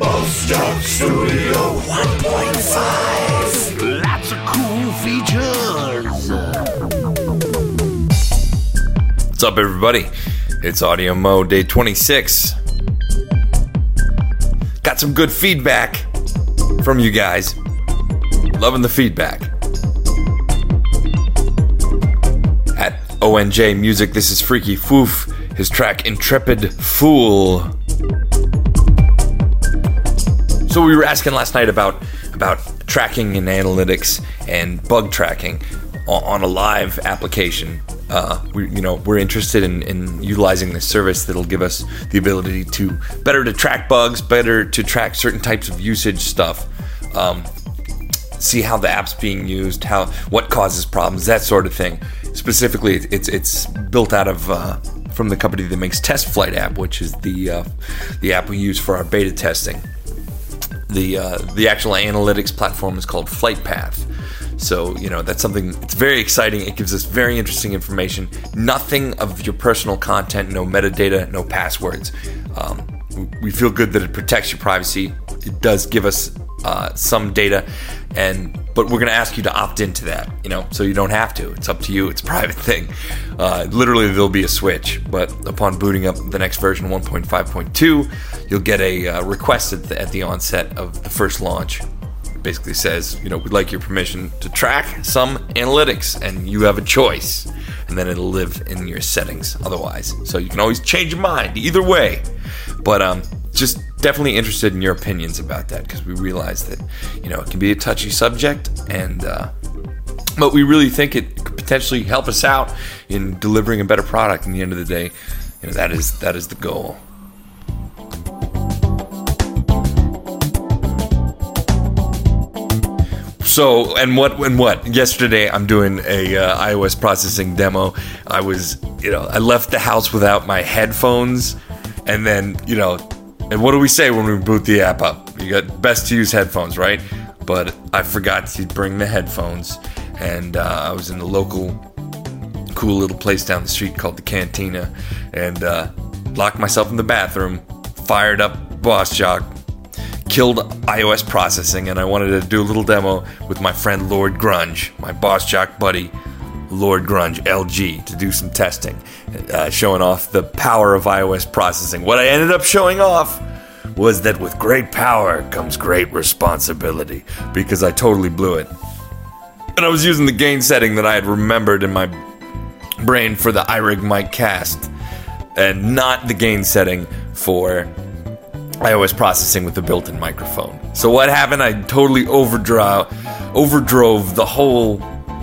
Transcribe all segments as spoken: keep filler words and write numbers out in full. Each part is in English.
Bosstalk Studio one point five. Lots of cool features. What's up, everybody? It's Audio Mo Day twenty-six. Got some good feedback from you guys. Loving the feedback. At O N J Music, this is Freaky Foof. His track Intrepid Fool. So we were asking last night about about tracking and analytics and bug tracking on a live application. Uh, we, you know, we're interested in, in utilizing this service that'll give us the ability to better to track bugs, better to track certain types of usage stuff, um, see how the app's being used, how what causes problems, that sort of thing. Specifically, it's it's built out of uh, from the company that makes Test Flight app, which is the uh, the app we use for our beta testing. The uh, the actual analytics platform is called FlightPath. So, you know, that's something, it's very exciting. It gives us very interesting information. Nothing of your personal content, no metadata, no passwords. Um, we feel good that it protects your privacy. It does give us uh, some data, and but we're going to ask you to opt into that, you know, so you don't have to. It's up to you. It's a private thing. Uh, literally, there'll be a switch, but upon booting up the next version, one point five point two, you'll get a uh, request at the, at the onset of the first launch. Basically says, you know, we'd like your permission to track some analytics, and you have a choice, and then it'll live in your settings otherwise. So you can always change your mind either way. But um, just definitely interested in your opinions about that, because we realize that, you know, it can be a touchy subject, and uh, but we really think it could potentially help us out in delivering a better product. In the end of the day, you know, that is that is the goal. So, and what, and what? Yesterday, I'm doing a uh, iOS processing demo. I was, you know, I left the house without my headphones, and then, you know, and what do we say when we boot the app up? You got best to use headphones, right? But I forgot to bring the headphones, and uh, I was in the local cool little place down the street called the Cantina, and uh, locked myself in the bathroom, fired up BossJock, killed iOS processing, and I wanted to do a little demo with my friend Lord Grunge, my BossJock buddy Lord Grunge L G, to do some testing, uh, showing off the power of iOS processing. What I ended up showing off was that with great power comes great responsibility, because I totally blew it. And I was using the gain setting that I had remembered in my brain for the iRig Mic Cast, and not the gain setting for iOS processing with the built-in microphone. So what happened? I totally overdrove, overdrove the whole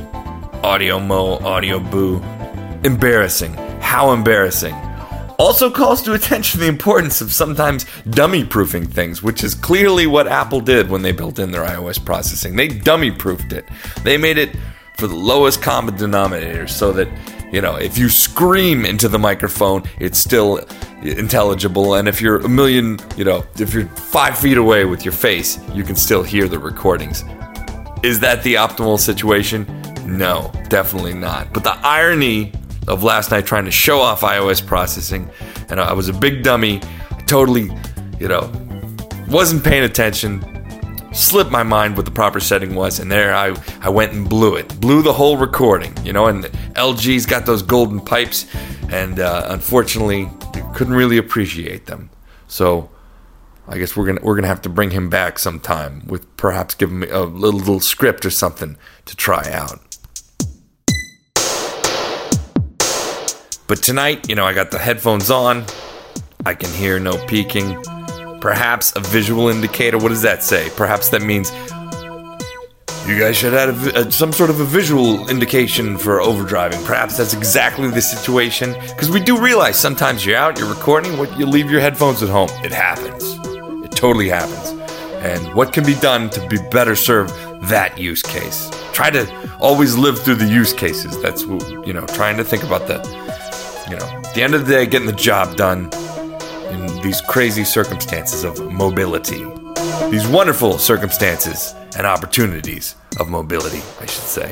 Audio Mo, Audio Boo. Embarrassing. How embarrassing. Also calls to attention the importance of sometimes dummy-proofing things, which is clearly what Apple did when they built in their iOS processing. They dummy-proofed it. They made it for the lowest common denominator, so that, you know, if you scream into the microphone, it's still intelligible, and if you're a million, you know, if you're five feet away with your face, you can still hear the recordings. Is that the optimal situation? No, definitely not. But the irony of last night trying to show off iOS processing, and I was a big dummy, I totally, you know, wasn't paying attention, slipped my mind what the proper setting was, and there I, I went and blew it. Blew the whole recording, you know, and L G's got those golden pipes, and uh, unfortunately, you couldn't really appreciate them. So I guess we're gonna we're gonna have to bring him back sometime, with perhaps give him a little, little script or something to try out. But tonight, you know, I got the headphones on. I can hear no peaking. Perhaps a visual indicator. What does that say? Perhaps that means you guys should have a, a, some sort of a visual indication for overdriving. Perhaps that's exactly the situation. Because we do realize sometimes you're out, you're recording, what, you leave your headphones at home. It happens. It totally happens. And what can be done to be better serve that use case? Try to always live through the use cases. That's, you know, trying to think about the, you know, at the end of the day, getting the job done in these crazy circumstances of mobility. These wonderful circumstances and opportunities of mobility, I should say.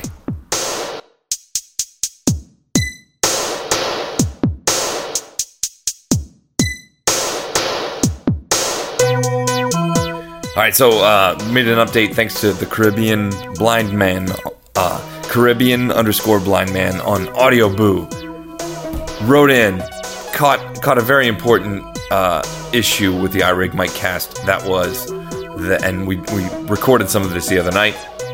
All right, so uh, made an update thanks to the Caribbean Blind Man, uh, Caribbean underscore Blind Man on Audio Boo. Wrote in, caught caught a very important uh, issue with the iRig Mic cast. That was, the, and we we recorded some of this the other night.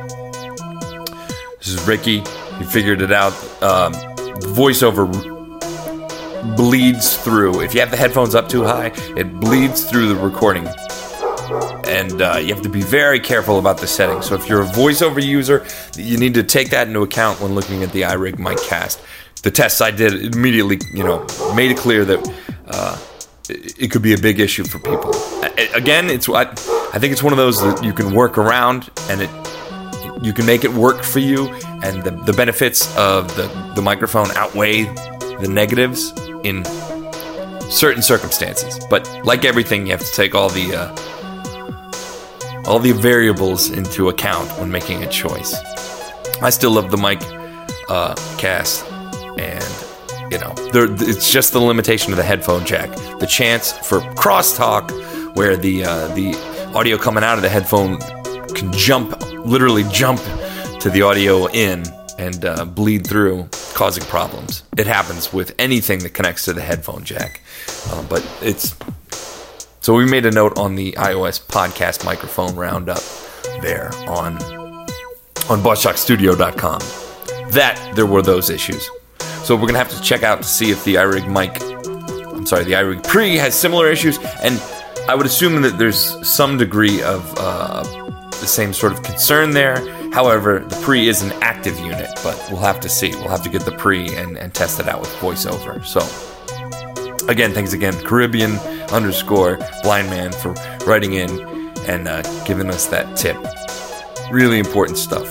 This is Ricky. He figured it out. Um, voiceover bleeds through. If you have the headphones up too high, it bleeds through the recording. And uh, you have to be very careful about the settings. So if you're a voiceover user, you need to take that into account when looking at the iRig Mic cast. The tests I did immediately, you know, made it clear that uh, it, it could be a big issue for people. Again, it's I, I think it's one of those that you can work around, and it you can make it work for you. And the, the benefits of the, the microphone outweigh the negatives in certain circumstances. But like everything, you have to take all the uh, all the variables into account when making a choice. I still love the mic uh, cast, and you know, there, it's just the limitation of the headphone jack. The chance for crosstalk, where the uh, the audio coming out of the headphone can jump, literally jump to the audio in and uh, bleed through, causing problems. It happens with anything that connects to the headphone jack, uh, but it's. So we made a note on the iOS podcast microphone roundup there on on boss shock studio dot com that there were those issues. So we're going to have to check out to see if the iRig Mic, I'm sorry, the iRig Pre has similar issues. And I would assume that there's some degree of uh, the same sort of concern there. However, the Pre is an active unit, but we'll have to see. We'll have to get the Pre and, and test it out with voiceover. So again, thanks again, Caribbean underscore Blind Man, for writing in and uh, giving us that tip. Really important stuff.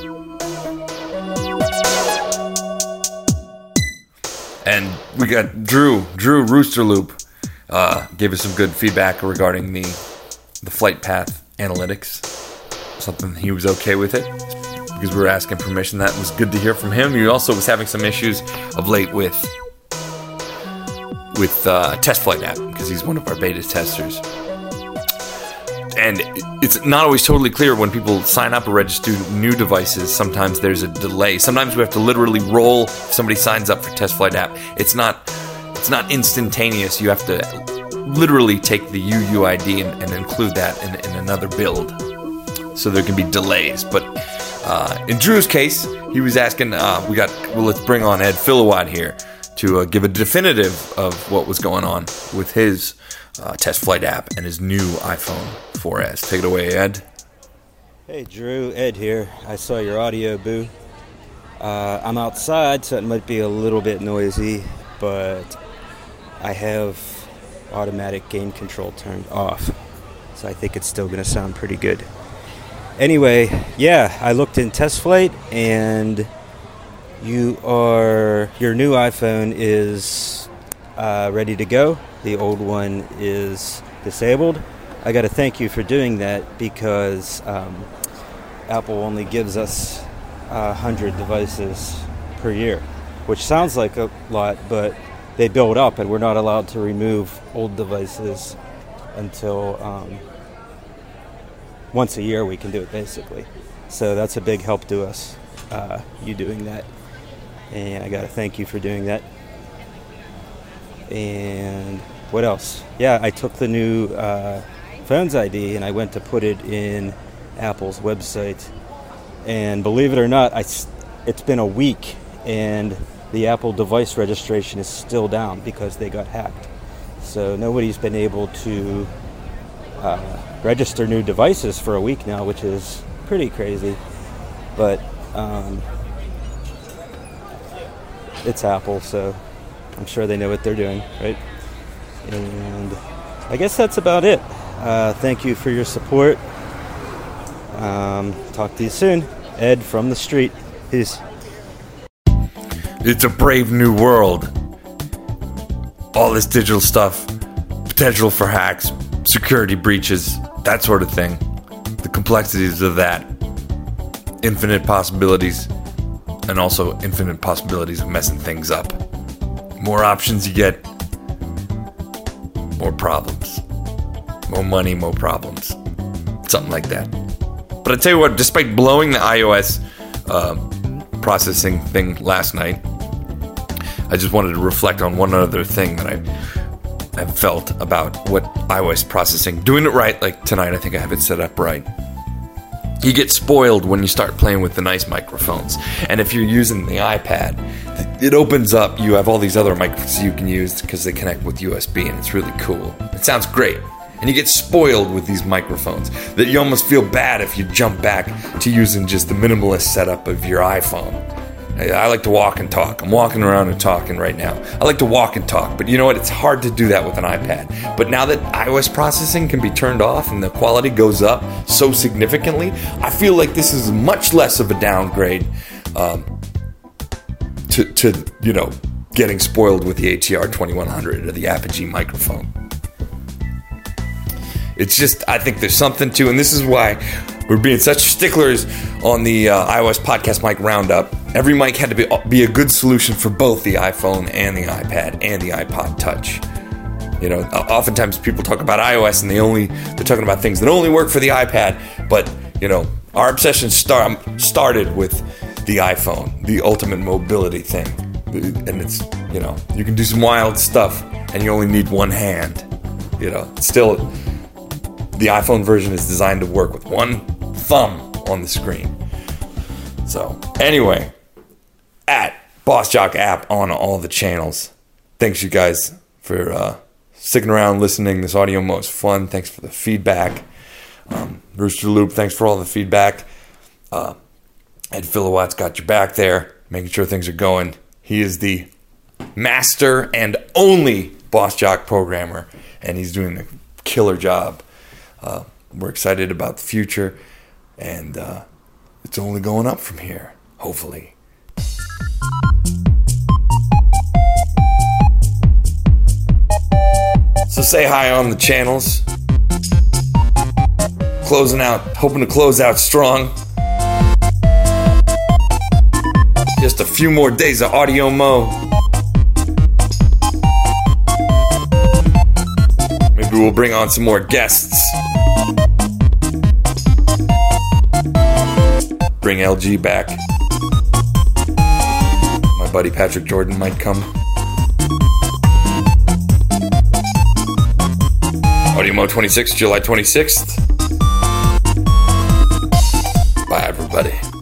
And we got Drew, Drew Roosterloop, uh, gave us some good feedback regarding the the flight path analytics. Something he was okay with it, because we were asking permission. That was good to hear from him. He also was having some issues of late with with uh, Test Flight app, because he's one of our beta testers. And it's not always totally clear when people sign up or register new devices. Sometimes there's a delay. Sometimes we have to literally roll. If somebody signs up for Test Flight app, it's not it's not instantaneous. You have to literally take the U U I D and, and include that in, in another build. So there can be delays. But uh, in Drew's case, he was asking, uh, we got, well, let's bring on Ed Philowad here to uh, give a definitive of what was going on with his uh, Test Flight app and his new iPhone four S. Take it away, Ed. Hey, Drew, Ed here. I saw your audio, boo. Uh, I'm outside, so it might be a little bit noisy, but I have automatic gain control turned off, so I think it's still going to sound pretty good. Anyway, yeah, I looked in Test Flight, and you are your new iPhone is uh, ready to go. The old one is disabled. I got to thank you for doing that, because um, Apple only gives us uh, one hundred devices per year, which sounds like a lot, but they build up, and we're not allowed to remove old devices until um, once a year. We can do it, basically. So that's a big help to us, uh, you doing that. And I got to thank you for doing that. And what else? Yeah, I took the new uh, Phones I D and I went to put it in Apple's website. And believe it or not, I, it's been a week and the Apple device registration is still down because they got hacked. So nobody's been able to uh, register new devices for a week now, which is pretty crazy. But um, it's Apple, so I'm sure they know what they're doing, right? And I guess that's about it. Uh, thank you for your support. Um, talk to you soon. Ed from the street. Peace. It's a brave new world. All this digital stuff, potential for hacks, security breaches, that sort of thing. The complexities of that. Infinite possibilities, and also infinite possibilities of messing things up. More options you get, more problems. More money, more problems. something like that. But I tell you what, despite blowing the iOS uh, processing thing last night, I just wanted to reflect on one other thing that I have felt about what iOS processing, doing it right, like tonight I think I have it set up right. You get spoiled when you start playing with the nice microphones. And if you're using the iPad, it opens up, you have all these other microphones you can use because they connect with U S B, and it's really cool. It sounds great. And you get spoiled with these microphones that you almost feel bad if you jump back to using just the minimalist setup of your iPhone. I like to walk and talk. I'm walking around and talking right now. I like to walk and talk, but you know what? It's hard to do that with an iPad. But now that iOS processing can be turned off and the quality goes up so significantly, I feel like this is much less of a downgrade um, to, to, you know, getting spoiled with the A T R twenty-one hundred or the Apogee microphone. It's just, I think there's something to, and this is why we're being such sticklers on the uh, iOS Podcast Mic Roundup. Every mic had to be, be a good solution for both the iPhone and the iPad and the iPod Touch. You know, oftentimes people talk about iOS and they only, they're talking about things that only work for the iPad, but, you know, our obsession start, started with the iPhone, the ultimate mobility thing. And it's, you know, you can do some wild stuff and you only need one hand. You know, still, the iPhone version is designed to work with one thumb on the screen. So, anyway, at Boss Jock App on all the channels. Thanks, you guys, for uh, sticking around, listening. This audio mo is fun. Thanks for the feedback. Um, Rooster Loop, thanks for all the feedback. Uh, Ed Philowat's got your back there, making sure things are going. He is the master and only Boss Jock programmer, and he's doing a killer job. Uh, we're excited about the future, and uh, it's only going up from here, hopefully. So say hi on the channels. Closing out, hoping to close out strong. Just a few more days of audio mo. Maybe we'll bring on some more guests. Bring L G back. My buddy Patrick Jordan might come. AudioMo twenty-six, July twenty-sixth. Bye, everybody.